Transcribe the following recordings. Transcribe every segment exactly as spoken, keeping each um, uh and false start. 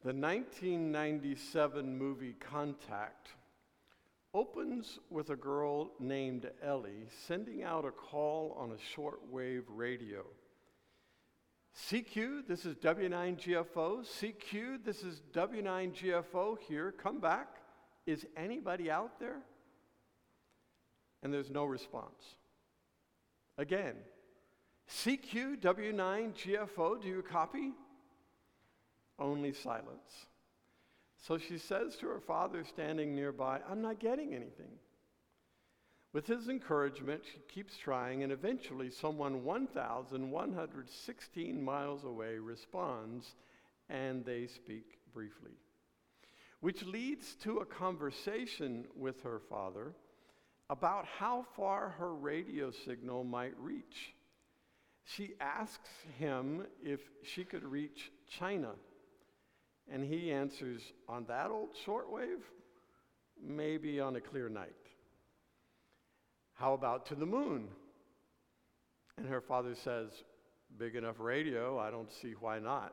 The nineteen ninety-seven movie Contact opens with a girl named Ellie sending out a call on a shortwave radio. C Q, this is W nine G F O. C Q, this is W nine G F O here. Come back. Is anybody out there? And there's no response. Again, C Q, W nine G F O, do you copy? Only silence. So she says to her father standing nearby, I'm not getting anything. With his encouragement, she keeps trying, and eventually someone one thousand one hundred sixteen miles away responds, and they speak briefly, which leads to a conversation with her father about how far her radio signal might reach. She asks him if she could reach China, and he answers, on that old shortwave? Maybe on a clear night. How about to the moon? And her father says, big enough radio, I don't see why not.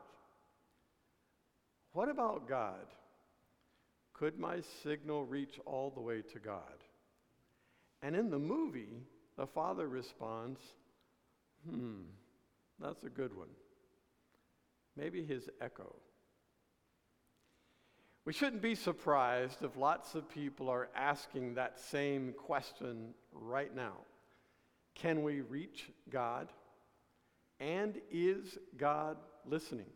What about God? Could my signal reach all the way to God? And in the movie, the father responds, hmm, that's a good one. Maybe his echo. We shouldn't be surprised if lots of people are asking that same question right now. Can we reach God? And is God listening?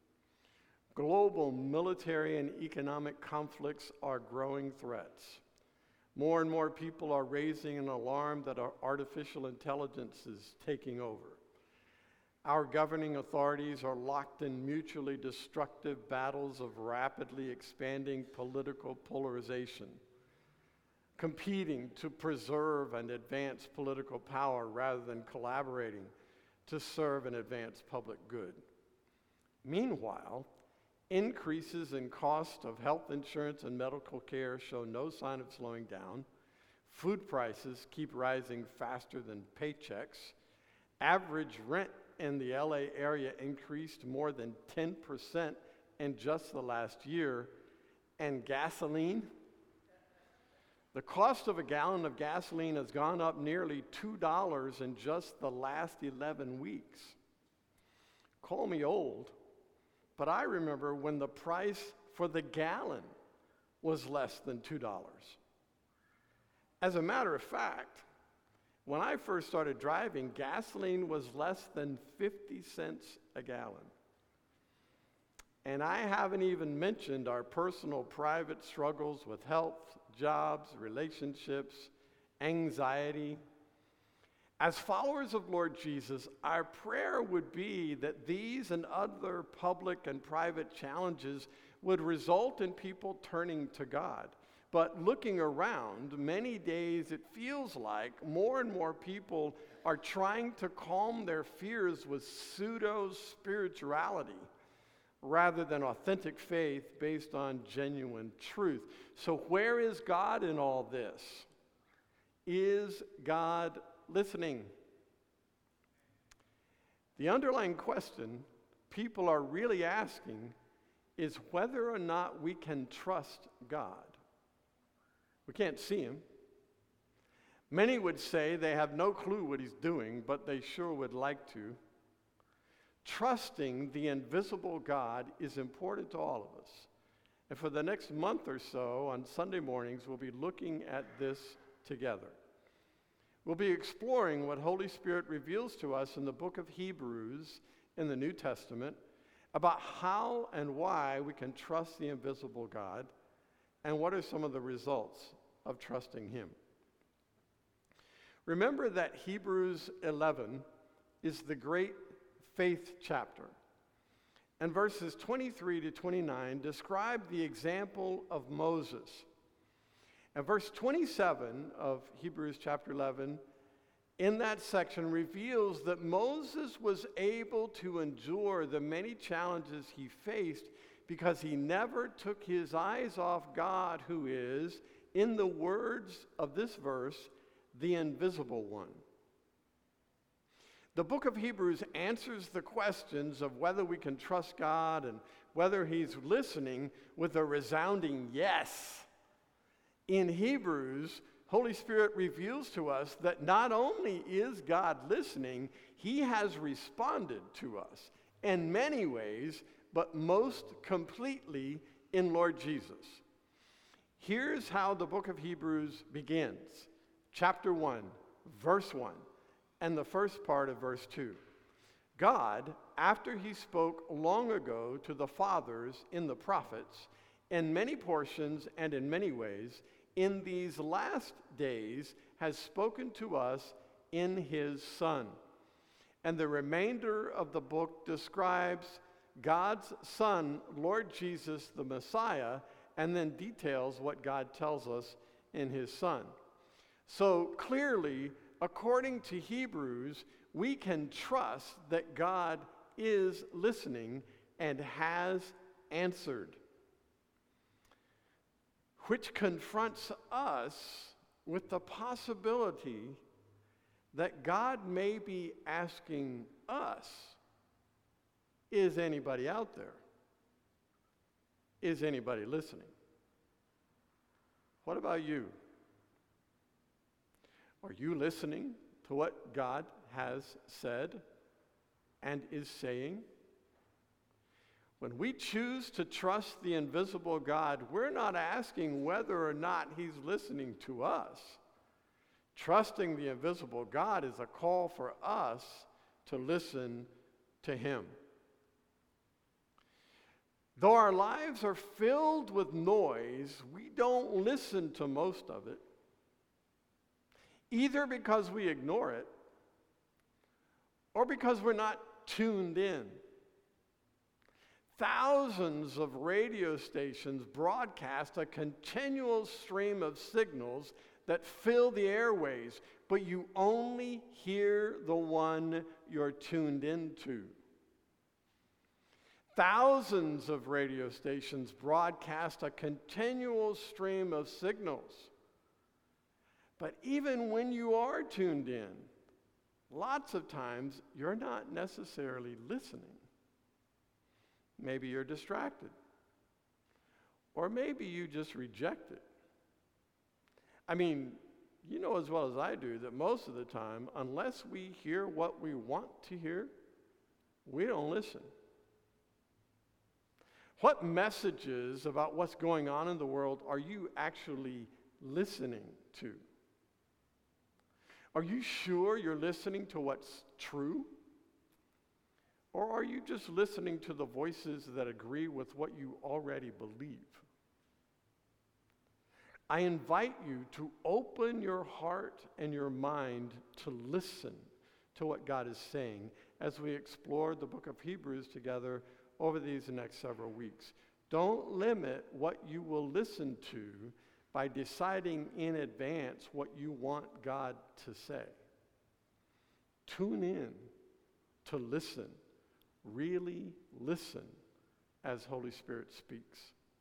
Global military and economic conflicts are growing threats. More and more people are raising an alarm that our artificial intelligence is taking over. Our governing authorities are locked in mutually destructive battles of rapidly expanding political polarization, competing to preserve and advance political power rather than collaborating to serve and advance public good. Meanwhile, increases in cost of health insurance and medical care show no sign of slowing down. Food prices keep rising faster than paychecks. Average rent in the L A area increased more than ten percent in just the last year. And gasoline? The cost of a gallon of gasoline has gone up nearly two dollars in just the last eleven weeks. Call me old, but I remember when the price for the gallon was less than two dollars. As a matter of fact, when I first started driving, gasoline was less than fifty cents a gallon. And I haven't even mentioned our personal private struggles with health, jobs, relationships, anxiety. As followers of Lord Jesus, our prayer would be that these and other public and private challenges would result in people turning to God. But looking around, many days it feels like more and more people are trying to calm their fears with pseudo-spirituality rather than authentic faith based on genuine truth. So where is God in all this? Is God listening? The underlying question people are really asking is whether or not we can trust God. We can't see him. Many would say they have no clue what he's doing, but they sure would like to. Trusting the invisible God is important to all of us. And for the next month or so, on Sunday mornings, we'll be looking at this together. We'll be exploring what Holy Spirit reveals to us in the book of Hebrews in the New Testament about how and why we can trust the invisible God, and what are some of the results of trusting him. Remember that Hebrews eleven is the great faith chapter. And verses twenty-three to twenty-nine describe the example of Moses. And verse twenty-seven of Hebrews chapter eleven, in that section, reveals that Moses was able to endure the many challenges he faced because he never took his eyes off God, who is, in the words of this verse, the invisible one. The book of Hebrews answers the questions of whether we can trust God and whether he's listening with a resounding yes. In Hebrews, Holy Spirit reveals to us that not only is God listening, he has responded to us in many ways, but most completely in Lord Jesus. Here's how the book of Hebrews begins. Chapter one, verse one, and the first part of verse two. God, after he spoke long ago to the fathers in the prophets, in many portions and in many ways, in these last days has spoken to us in his Son. And the remainder of the book describes God's Son, Lord Jesus the Messiah, and then details what God tells us in his Son. So clearly, according to Hebrews, we can trust that God is listening and has answered, which confronts us with the possibility that God may be asking us, is anybody out there? Is anybody listening? What about you? Are you listening to what God has said and is saying? When we choose to trust the invisible God, we're not asking whether or not he's listening to us. Trusting the invisible God is a call for us to listen to him. Though our lives are filled with noise, we don't listen to most of it, either because we ignore it or because we're not tuned in. Thousands of radio stations broadcast a continual stream of signals that fill the airways, but you only hear the one you're tuned into. Thousands of radio stations broadcast a continual stream of signals. But even when you are tuned in, lots of times you're not necessarily listening. Maybe you're distracted. Or maybe you just reject it. I mean, you know as well as I do that most of the time, unless we hear what we want to hear, we don't listen. What messages about what's going on in the world are you actually listening to? Are you sure you're listening to what's true? Or are you just listening to the voices that agree with what you already believe? I invite you to open your heart and your mind to listen to what God is saying as we explore the book of Hebrews together over these next several weeks. Don't limit what you will listen to by deciding in advance what you want God to say. Tune in to listen. Really listen as Holy Spirit speaks.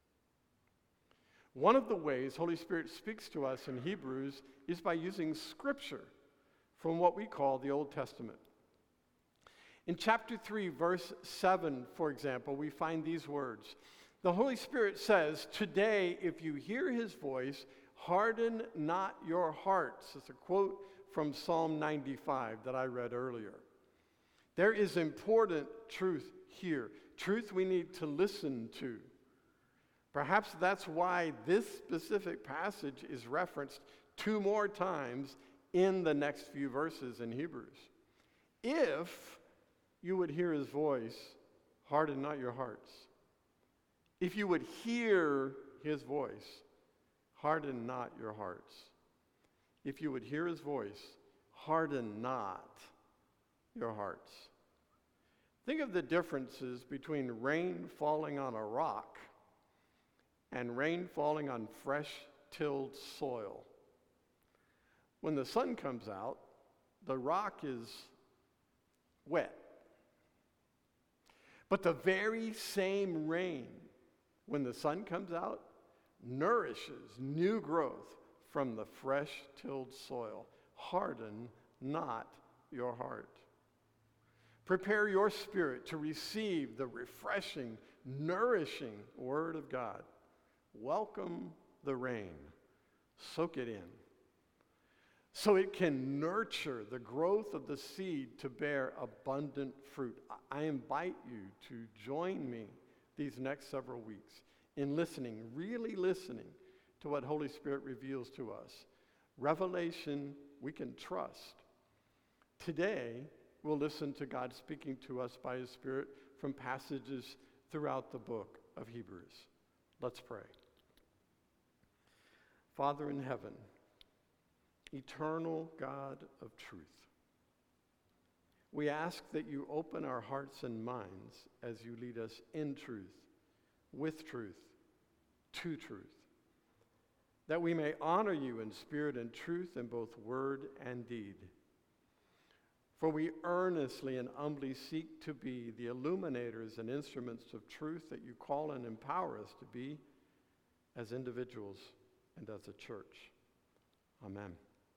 One of the ways Holy Spirit speaks to us in Hebrews is by using scripture from what we call the Old Testament. In chapter three, verse seven, for example, we find these words. The Holy Spirit says, "Today, if you hear his voice, harden not your hearts." It's a quote from Psalm ninety-five that I read earlier. There is important truth here, truth we need to listen to. Perhaps that's why this specific passage is referenced two more times in the next few verses in Hebrews. If you would hear his voice, harden not your hearts. If you would hear his voice, harden not your hearts. If you would hear his voice, harden not your hearts. Think of the differences between rain falling on a rock and rain falling on fresh-tilled soil. When the sun comes out, the rock is wet. But the very same rain, when the sun comes out, nourishes new growth from the fresh-tilled soil. Harden not your heart. Prepare your spirit to receive the refreshing, nourishing Word of God. Welcome the rain. Soak it in, so it can nurture the growth of the seed to bear abundant fruit. I invite you to join me these next several weeks in listening, really listening to what Holy Spirit reveals to us. Revelation we can trust. Today, we'll listen to God speaking to us by His Spirit from passages throughout the book of Hebrews. Let's pray. Father in heaven, eternal God of truth, we ask that you open our hearts and minds as you lead us in truth, with truth, to truth, that we may honor you in spirit and truth in both word and deed. For we earnestly and humbly seek to be the illuminators and instruments of truth that you call and empower us to be as individuals and as a church. Amen.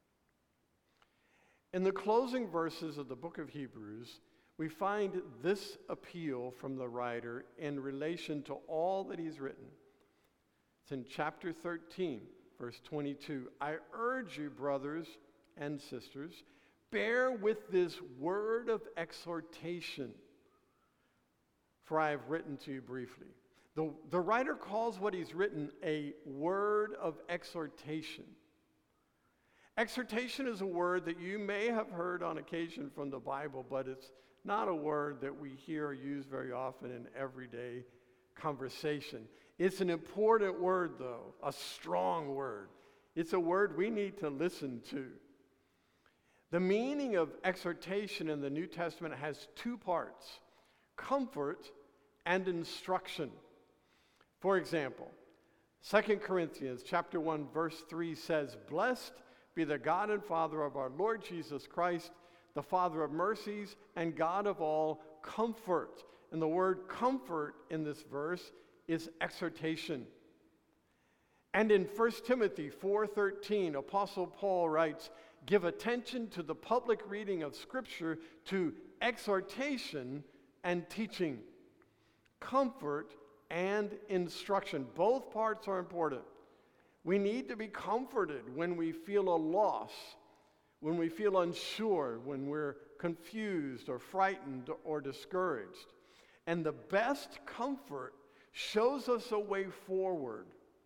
In the closing verses of the book of Hebrews, we find this appeal from the writer in relation to all that he's written. It's in chapter thirteen, verse twenty-two. I urge you, brothers and sisters, bear with this word of exhortation, for I have written to you briefly. The, the writer calls what he's written a word of exhortation. Exhortation is a word that you may have heard on occasion from the Bible, but it's not a word that we hear used very often in everyday conversation. It's an important word, though, a strong word. It's a word we need to listen to. The meaning of exhortation in the New Testament has two parts: comfort and instruction. For example, Second Corinthians chapter one, verse three says, "Blessed be the God and Father of our Lord Jesus Christ, the Father of mercies and God of all comfort." And the word comfort in this verse is exhortation. And in First Timothy four thirteen, Apostle Paul writes, "Give attention to the public reading of Scripture, to exhortation and teaching." Comfort and instruction. Both parts are important. We need to be comforted when we feel a loss, when we feel unsure, when we're confused or frightened or discouraged. And the best comfort shows us a way forward,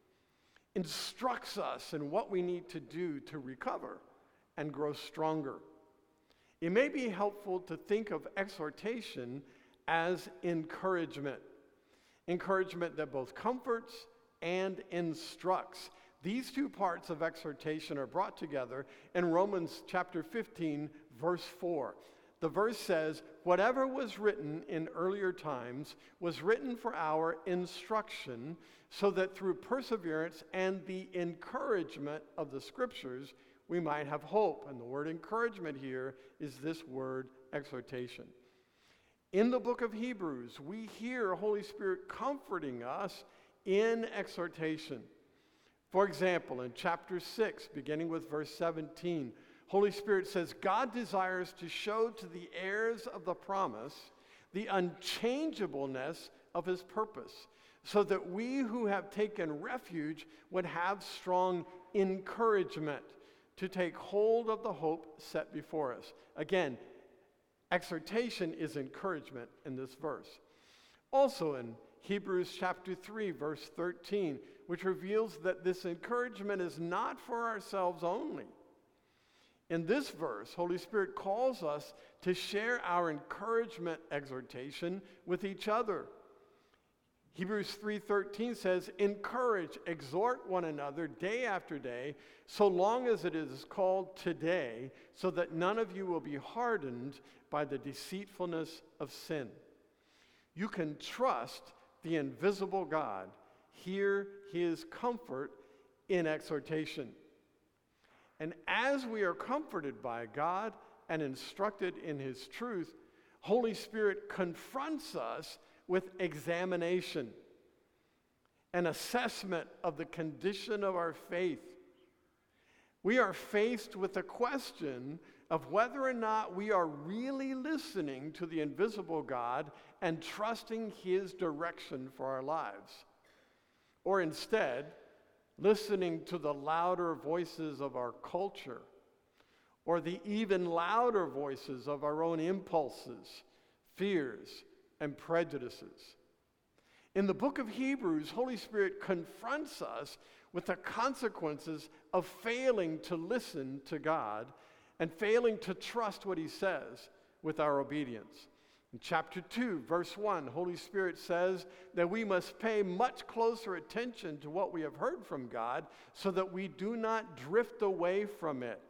instructs us in what we need to do to recover and grow stronger. It may be helpful to think of exhortation as encouragement. Encouragement that both comforts and instructs. These two parts of exhortation are brought together in Romans chapter fifteen, verse four. The verse says, "Whatever was written in earlier times was written for our instruction, so that through perseverance and the encouragement of the Scriptures, we might have hope." And the word encouragement here is this word exhortation. In the book of Hebrews, we hear Holy Spirit comforting us in exhortation. For example, in chapter six, beginning with verse seventeen, Holy Spirit says, God desires to show to the heirs of the promise the unchangeableness of his purpose, so that we who have taken refuge would have strong encouragement to take hold of the hope set before us. Again, exhortation is encouragement in this verse. Also in Hebrews chapter three, verse thirteen, which reveals that this encouragement is not for ourselves only. In this verse, Holy Spirit calls us to share our encouragement exhortation with each other. Hebrews three thirteen says, "Encourage, exhort one another day after day, so long as it is called today, so that none of you will be hardened by the deceitfulness of sin." You can trust the invisible God. Hear his comfort in exhortation. And as we are comforted by God and instructed in his truth, Holy Spirit confronts us with examination, an assessment of the condition of our faith. We are faced with the question of whether or not we are really listening to the invisible God and trusting his direction for our lives, or instead listening to the louder voices of our culture, or the even louder voices of our own impulses, fears, and prejudices. In the book of Hebrews, Holy Spirit confronts us with the consequences of failing to listen to God and failing to trust what he says with our obedience. In chapter two, verse one, Holy Spirit says that we must pay much closer attention to what we have heard from God so that we do not drift away from it.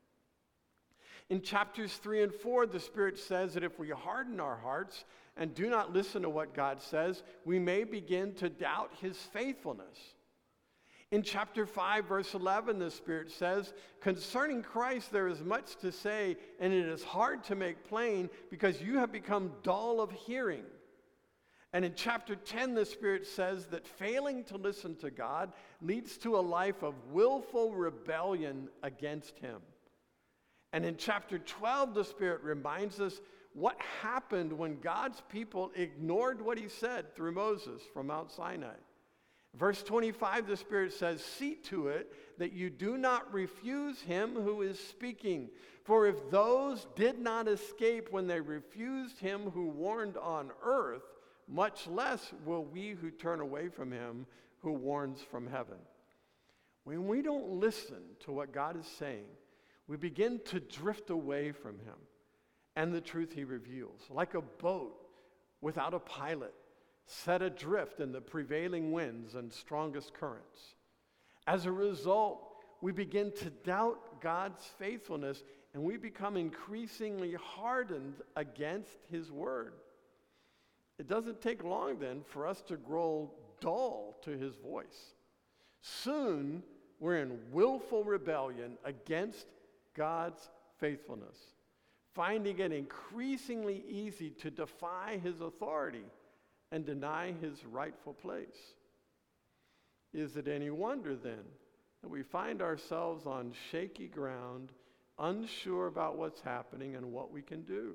In chapters three and four, the Spirit says that if we harden our hearts and do not listen to what God says, we may begin to doubt his faithfulness. In chapter five, verse eleven, the Spirit says, concerning Christ there is much to say, and it is hard to make plain because you have become dull of hearing. And in chapter ten, the Spirit says that failing to listen to God leads to a life of willful rebellion against him. And in chapter twelve, the Spirit reminds us what happened when God's people ignored what he said through Moses from Mount Sinai. Verse twenty-five, the Spirit says, see to it that you do not refuse him who is speaking. For if those did not escape when they refused him who warned on earth, much less will we who turn away from him who warns from heaven. When we don't listen to what God is saying, we begin to drift away from him and the truth he reveals, like a boat without a pilot, set adrift in the prevailing winds and strongest currents. As a result, we begin to doubt God's faithfulness, and we become increasingly hardened against his word. It doesn't take long then for us to grow dull to his voice. Soon, we're in willful rebellion against God's faithfulness, finding it increasingly easy to defy his authority and deny his rightful place. Is it any wonder then that we find ourselves on shaky ground, unsure about what's happening and what we can do?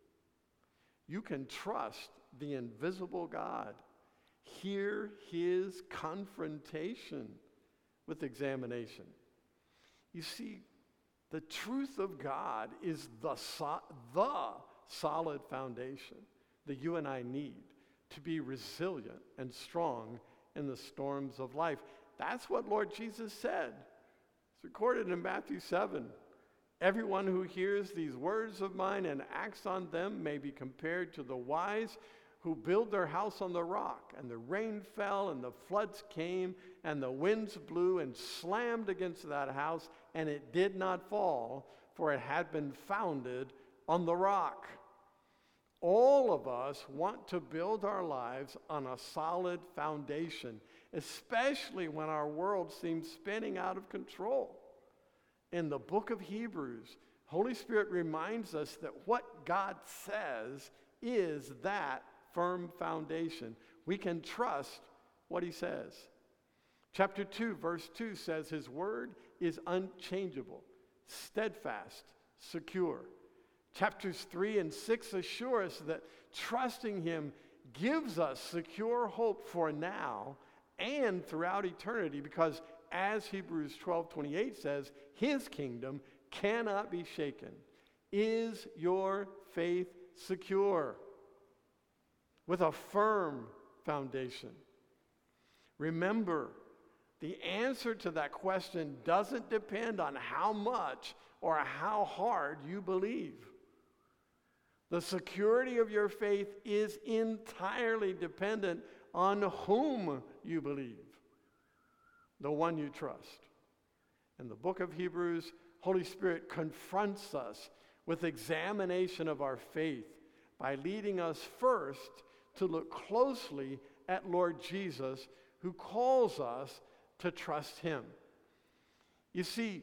You can trust the invisible God. Hear his confrontation with examination. You see, the truth of God is the, so- the solid foundation that you and I need to be resilient and strong in the storms of life. That's what Lord Jesus said. It's recorded in Matthew seven. Everyone who hears these words of mine and acts on them may be compared to the wise who build their house on the rock. And the rain fell, and the floods came, and the winds blew and slammed against that house, and it did not fall, for it had been founded on the rock. All of us want to build our lives on a solid foundation, especially when our world seems spinning out of control. In the book of Hebrews, Holy Spirit reminds us that what God says is that firm foundation. We can trust what he says. Chapter two, verse two says his word is unchangeable, steadfast, secure. Chapters three and six assure us that trusting him gives us secure hope for now and throughout eternity, because as Hebrews twelve twenty-eight says, his kingdom cannot be shaken. Is your faith secure? With a firm foundation. Remember, the answer to that question doesn't depend on how much or how hard you believe. The security of your faith is entirely dependent on whom you believe, the one you trust. In the book of Hebrews, Holy Spirit confronts us with examination of our faith by leading us first to look closely at Lord Jesus, who calls us to trust him. You see,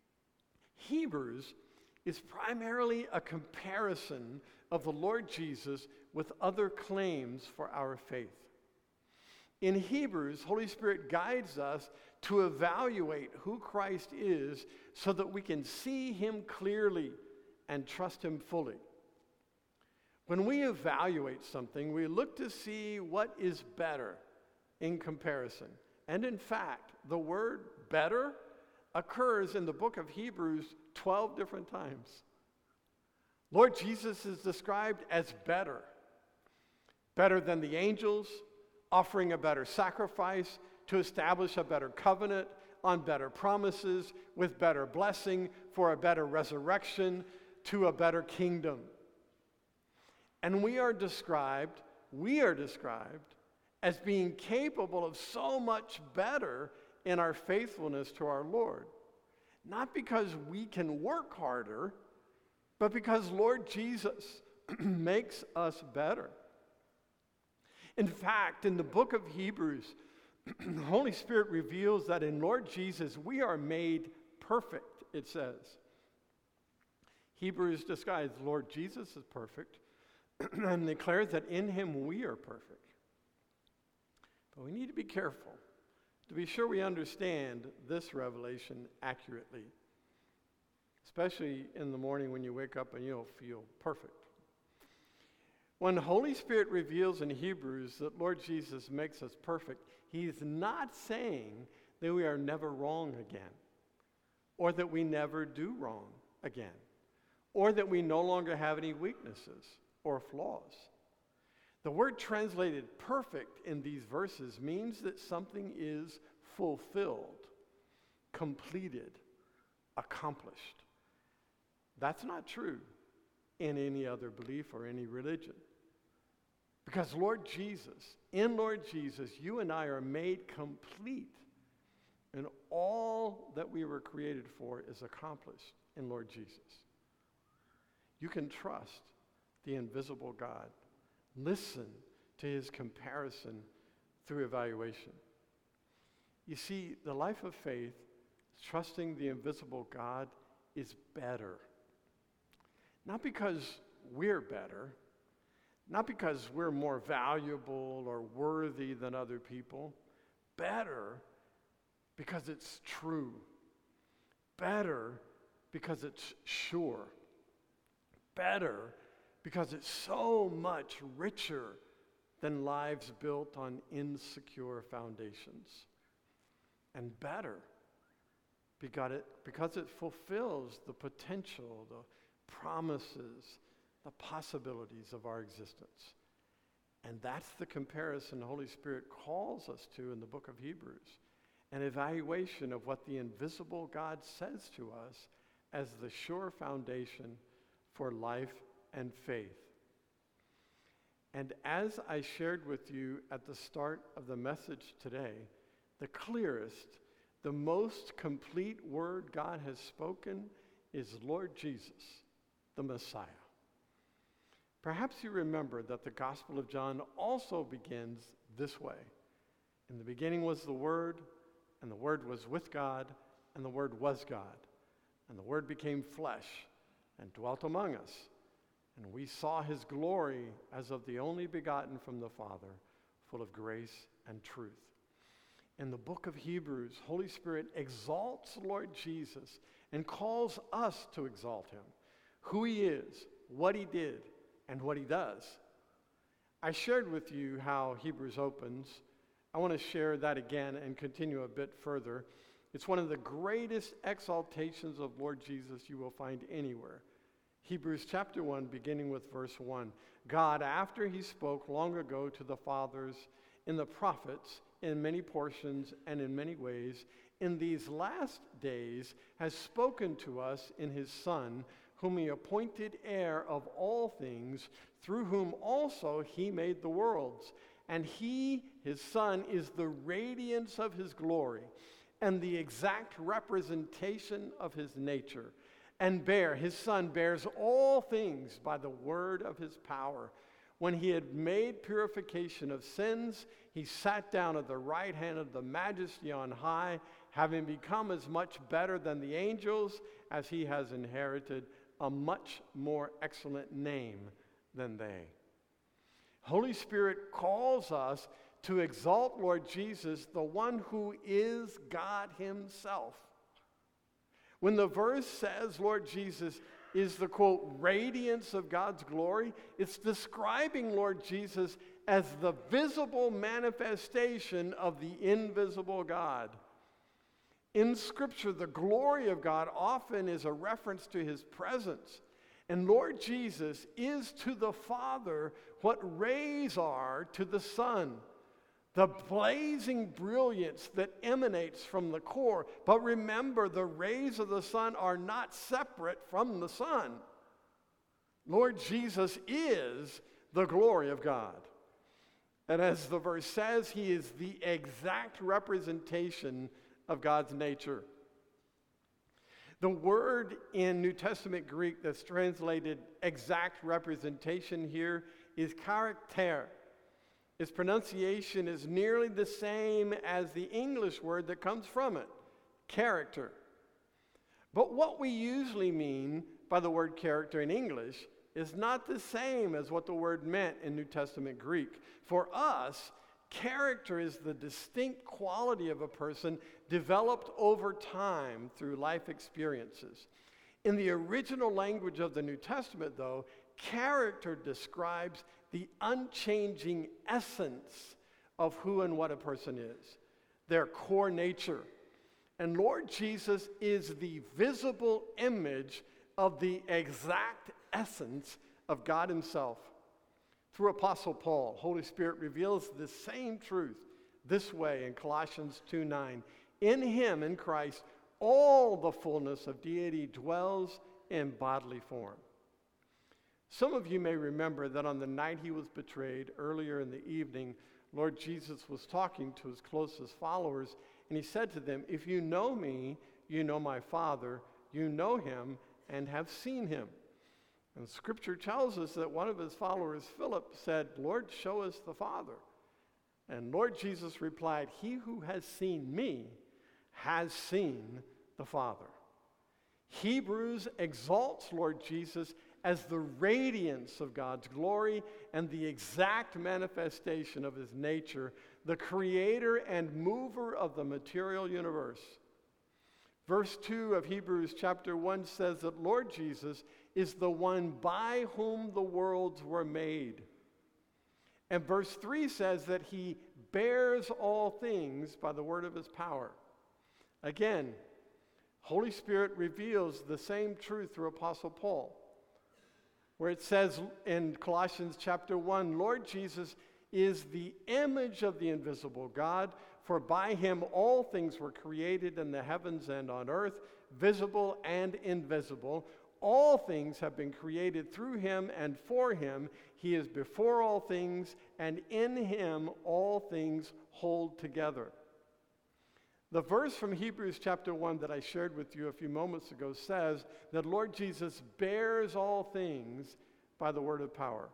Hebrews is primarily a comparison of the Lord Jesus with other claims for our faith. In Hebrews, Holy Spirit guides us to evaluate who Christ is so that we can see him clearly and trust him fully. When we evaluate something, we look to see what is better in comparison. And in fact, the word better occurs in the book of Hebrews twelve different times. Lord Jesus is described as better. Better than the angels, offering a better sacrifice to establish a better covenant on better promises, with better blessing, for a better resurrection, to a better kingdom. And we are described, we are described as being capable of so much better in our faithfulness to our Lord. Not because we can work harder, but because Lord Jesus makes us better. In fact, in the book of Hebrews, the Holy Spirit reveals that in Lord Jesus we are made perfect, it says. Hebrews describes Lord Jesus as perfect and declares that in him we are perfect. But we need to be careful to be sure we understand this revelation accurately, especially in the morning when you wake up and you don't feel perfect. When the Holy Spirit reveals in Hebrews that Lord Jesus makes us perfect, he's not saying that we are never wrong again, or that we never do wrong again, or that we no longer have any weaknesses or flaws. The word translated perfect in these verses means that something is fulfilled, completed, accomplished. That's not true in any other belief or any religion. Because Lord Jesus, in Lord Jesus, you and I are made complete, and all that we were created for is accomplished in Lord Jesus. You can trust the invisible God. Listen to his comparison through evaluation. You see, the life of faith, trusting the invisible God, is better. Not because we're better, not because we're more valuable or worthy than other people. Better because it's true. Better because it's sure. Better because it's so much richer than lives built on insecure foundations. And better because it, because it fulfills the potential, the promises, the possibilities of our existence. And that's the comparison the Holy Spirit calls us to in the book of Hebrews, an evaluation of what the invisible God says to us as the sure foundation for life and faith. And as I shared with you at the start of the message today, the clearest, the most complete word God has spoken is Lord Jesus, the Messiah. Perhaps you remember that the Gospel of John also begins this way. In the beginning was the Word, and the Word was with God, and the Word was God. And the Word became flesh and dwelt among us. And we saw his glory as of the only begotten from the Father, full of grace and truth. In the book of Hebrews, Holy Spirit exalts Lord Jesus and calls us to exalt him, who he is, what he did, and what he does. I shared with you how Hebrews opens. I want to share that again and continue a bit further. It's one of the greatest exaltations of Lord Jesus you will find anywhere. Hebrews chapter one, beginning with verse one. God, after he spoke long ago to the fathers in the prophets, in many portions and in many ways, in these last days has spoken to us in his Son, whom he appointed heir of all things, through whom also he made the worlds. And he, his Son, is the radiance of his glory and the exact representation of his nature. And bear, his Son bears all things by the word of his power. When he had made purification of sins, he sat down at the right hand of the Majesty on high, having become as much better than the angels, as he has inherited a much more excellent name than they. Holy Spirit calls us to exalt Lord Jesus, the one who is God himself. When the verse says Lord Jesus is the, quote, radiance of God's glory. It's describing Lord Jesus as the visible manifestation of the invisible God. In Scripture, the glory of God often is a reference to his presence. And Lord Jesus is to the Father what rays are to the sun, the blazing brilliance that emanates from the core. But remember, the rays of the sun are not separate from the sun. Lord Jesus is the glory of God. And as the verse says, he is the exact representation of God's nature. The word in New Testament Greek that's translated exact representation here is charakter. Its pronunciation is nearly the same as the English word that comes from it, character. But what we usually mean by the word character in English is not the same as what the word meant in New Testament Greek. For us, character is the distinct quality of a person developed over time through life experiences. In the original language of the New Testament, though, character describes the unchanging essence of who and what a person is, their core nature. And Lord Jesus is the visible image of the exact essence of God himself. Through Apostle Paul, Holy Spirit reveals the same truth this way in Colossians two nine. In him, in Christ, all the fullness of deity dwells in bodily form. Some of you may remember that on the night he was betrayed, earlier in the evening, Lord Jesus was talking to his closest followers, and he said to them, "If you know me, you know my Father. You know him and have seen him." And Scripture tells us that one of his followers, Philip, said, "Lord, show us the Father." And Lord Jesus replied, "He who has seen me has seen the Father." Hebrews exalts Lord Jesus as the radiance of God's glory and the exact manifestation of his nature, the creator and mover of the material universe. Verse two of Hebrews chapter one says that Lord Jesus is the one by whom the worlds were made. And verse three says that he bears all things by the word of his power. Again, Holy Spirit reveals the same truth through Apostle Paul, where it says in Colossians chapter one, Lord Jesus is the image of the invisible God, for by him all things were created in the heavens and on earth, visible and invisible. All things have been created through him and for him. He is before all things, and in him all things hold together. The verse from Hebrews chapter one that I shared with you a few moments ago says that Lord Jesus bears all things by the word of power.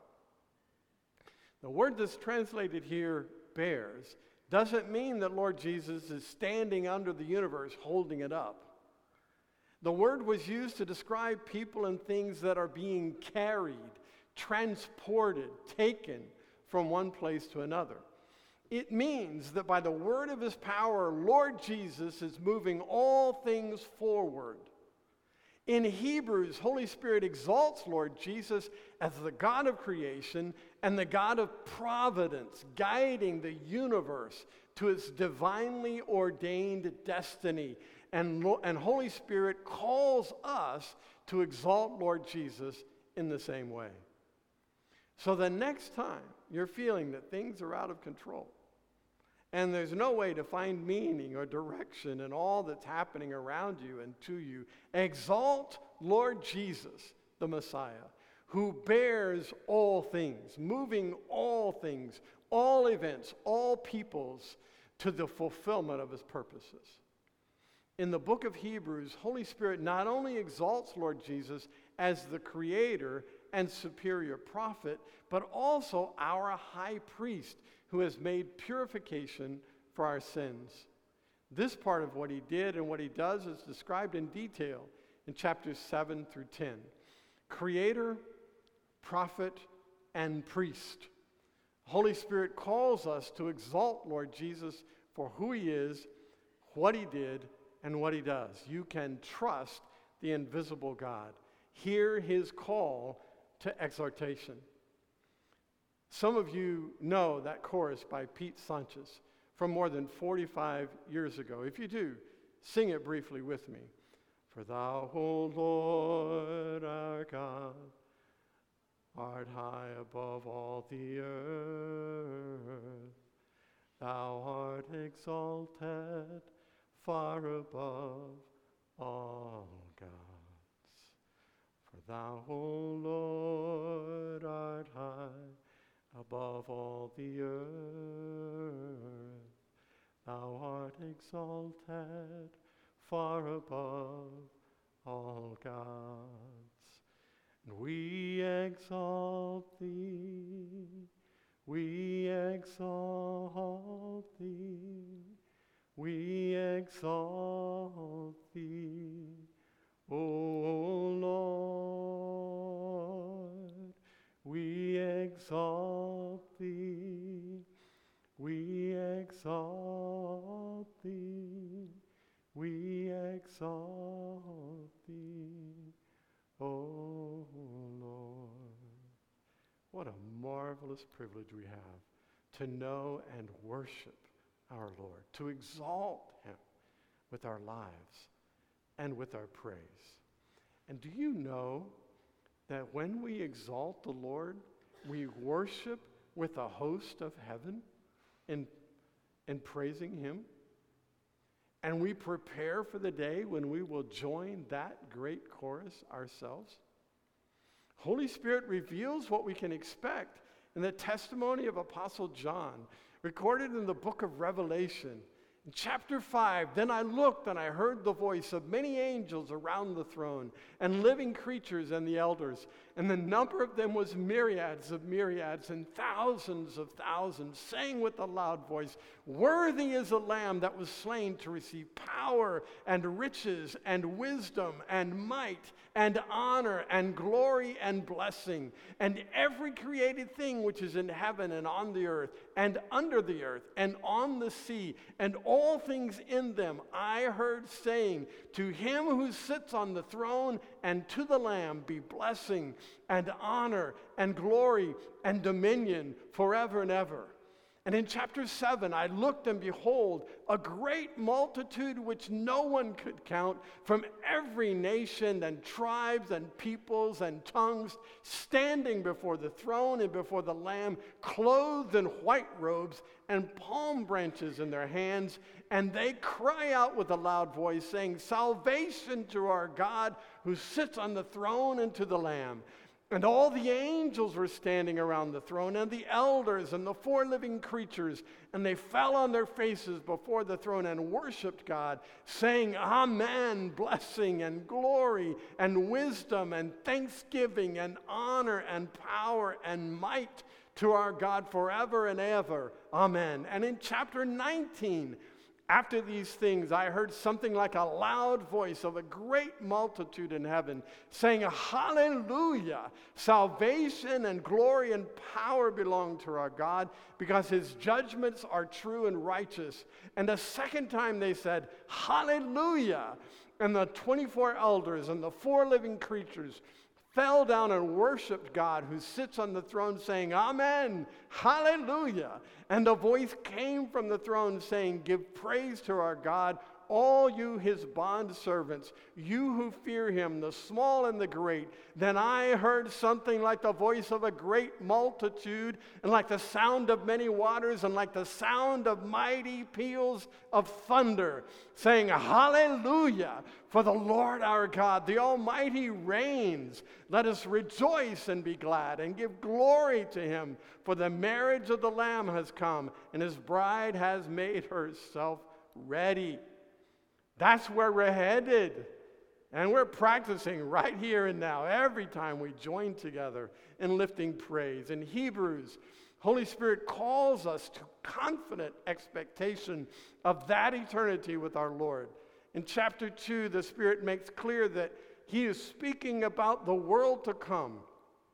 The word that's translated here, bears, doesn't mean that Lord Jesus is standing under the universe holding it up. The word was used to describe people and things that are being carried, transported, taken from one place to another. It means that by the word of his power, Lord Jesus is moving all things forward. In Hebrews, Holy Spirit exalts Lord Jesus as the God of creation and the God of providence, guiding the universe to its divinely ordained destiny. And, and Holy Spirit calls us to exalt Lord Jesus in the same way. So the next time you're feeling that things are out of control, and there's no way to find meaning or direction in all that's happening around you and to you, exalt Lord Jesus, the Messiah, who bears all things, moving all things, all events, all peoples to the fulfillment of his purposes. In the book of Hebrews, Holy Spirit not only exalts Lord Jesus as the creator and superior prophet, but also our high priest who has made purification for our sins. This part of what he did and what he does is described in detail in chapters seven through ten. Creator, prophet, and priest. Holy Spirit calls us to exalt Lord Jesus for who he is, what he did, and what he does. You can trust the invisible God. hear his call to exhortation. Some of you know that chorus by Pete Sanchez from more than forty-five years ago. If you do, sing it briefly with me. For thou, O Lord, our God, art high above all the earth. Thou art exalted far above all gods. For thou, O Lord, art high above all the earth. Thou art exalted far above all gods. And we exalt thee, we exalt thee, we exalt thee, O Lord. We exalt thee, we exalt thee, we exalt thee, O Lord. What a marvelous privilege we have to know and worship our Lord, to exalt him with our lives and with our praise. And do you know that when we exalt the Lord, we worship with a host of heaven in, in praising him? And we prepare for the day when we will join that great chorus ourselves? Holy Spirit reveals what we can expect in the testimony of Apostle John, recorded in the book of Revelation. In chapter five, then I looked and I heard the voice of many angels around the throne and living creatures and the elders. And the number of them was myriads of myriads and thousands of thousands, saying with a loud voice, worthy is the Lamb that was slain to receive power and riches and wisdom and might and honor and glory and blessing. And every created thing which is in heaven and on the earth and under the earth and on the sea and all things in them, I heard saying, to him who sits on the throne and to the Lamb be blessing and honor and glory and dominion forever and ever. And in chapter seven, I looked and behold, a great multitude which no one could count, from every nation and tribes and peoples and tongues, standing before the throne and before the Lamb, clothed in white robes and palm branches in their hands. And they cry out with a loud voice, saying, salvation to our God who sits on the throne and to the Lamb. And all the angels were standing around the throne, and the elders and the four living creatures, and they fell on their faces before the throne and worshiped God, saying, Amen, blessing and glory and wisdom and thanksgiving and honor and power and might to our God forever and ever. Amen. And in chapter nineteen, after these things, I heard something like a loud voice of a great multitude in heaven saying, hallelujah! Salvation and glory and power belong to our God, because his judgments are true and righteous. And the second time they said, hallelujah! And the twenty-four elders and the four living creatures fell down and worshiped God who sits on the throne, saying, Amen, hallelujah. And a voice came from the throne saying, give praise to our God, all you his bondservants, you who fear him, the small and the great. Then I heard something like the voice of a great multitude, and like the sound of many waters, and like the sound of mighty peals of thunder, saying, hallelujah, for the Lord our God, the Almighty reigns. Let us rejoice and be glad and give glory to him, for the marriage of the Lamb has come, and his bride has made herself ready. That's where we're headed. And we're practicing right here and now, every time we join together in lifting praise. In Hebrews, Holy Spirit calls us to confident expectation of that eternity with our Lord. In chapter two, the Spirit makes clear that he is speaking about the world to come,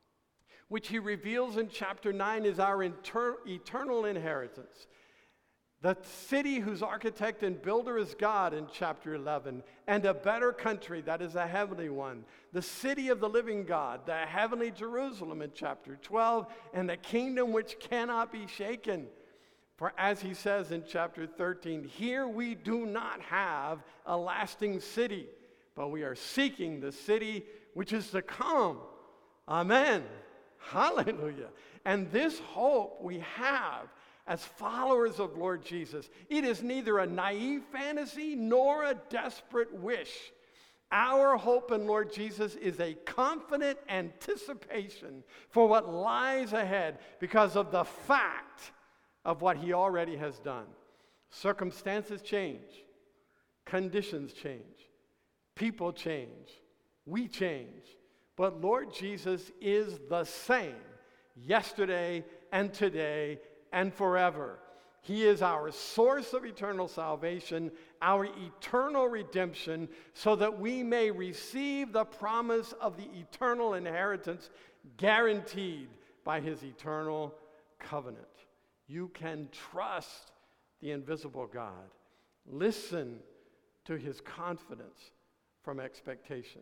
which he reveals in chapter nine is our inter- eternal inheritance. The city whose architect and builder is God in chapter eleven, and a better country, that is a heavenly one. The city of the living God, the heavenly Jerusalem in chapter twelve, and the kingdom which cannot be shaken. For as he says in chapter thirteen, here we do not have a lasting city, but we are seeking the city which is to come. Amen. Hallelujah. And this hope we have as followers of Lord Jesus. It is neither a naive fantasy nor a desperate wish. Our hope in Lord Jesus is a confident anticipation for what lies ahead because of the fact of what he already has done. Circumstances change. Conditions change. People change. We change. But Lord Jesus is the same yesterday and today and forever. He is our source of eternal salvation, our eternal redemption, so that we may receive the promise of the eternal inheritance guaranteed by his eternal covenant. You can trust the invisible God. Listen to his confidence from expectation.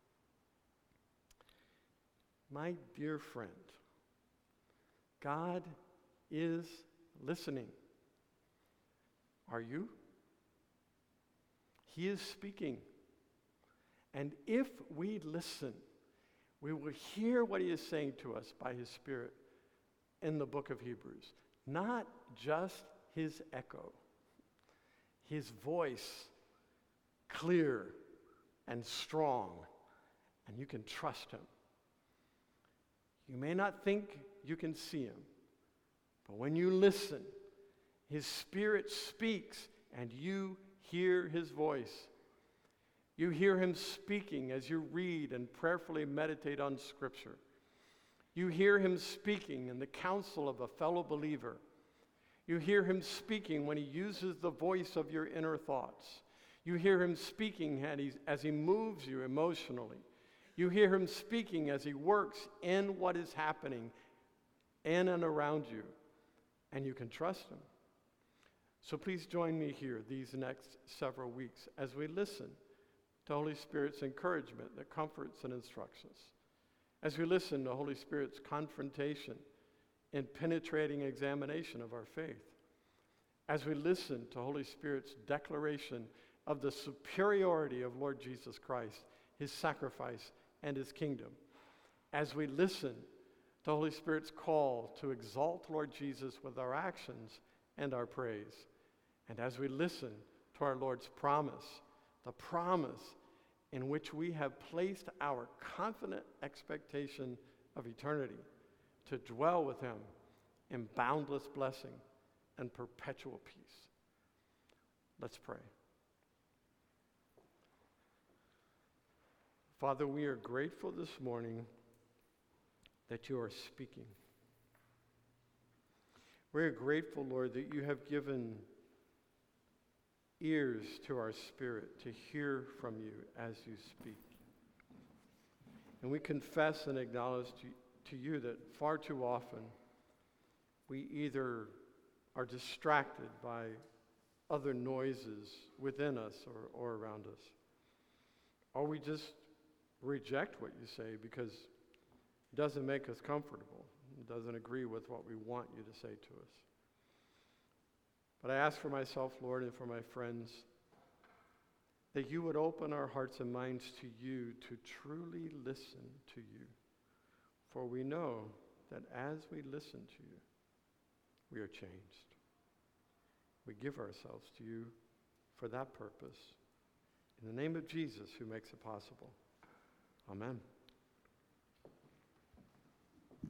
My dear friend, God is listening. Are you? He is speaking. And if we listen, we will hear what he is saying to us by his Spirit in the book of Hebrews. Not just his echo, his voice, clear and strong, and you can trust him. You may not think you can see him, but when you listen, his Spirit speaks and you hear his voice. You hear him speaking as you read and prayerfully meditate on Scripture. You hear him speaking in the counsel of a fellow believer. You hear him speaking when he uses the voice of your inner thoughts. You hear him speaking as he moves you emotionally. You hear him speaking as he works in what is happening in and around you. And you can trust him. So please join me here these next several weeks as we listen to Holy Spirit's encouragement that comforts and instructs us. As we listen to Holy Spirit's confrontation and penetrating examination of our faith. As we listen to Holy Spirit's declaration of the superiority of Lord Jesus Christ, his sacrifice, and his kingdom. As we listen the Holy Spirit's call to exalt Lord Jesus with our actions and our praise. And as we listen to our Lord's promise, the promise in which we have placed our confident expectation of eternity to dwell with him in boundless blessing and perpetual peace. Let's pray. Father, we are grateful this morning that you are speaking. We're grateful, Lord, that you have given ears to our spirit to hear from you as you speak. And we confess and acknowledge to, to you that far too often we either are distracted by other noises within us or, or around us, or we just reject what you say because it doesn't make us comfortable. It doesn't agree with what we want you to say to us. But I ask for myself, Lord, and for my friends, that you would open our hearts and minds to you to truly listen to you. For we know that as we listen to you, we are changed. We give ourselves to you for that purpose. In the name of Jesus, who makes it possible. Amen.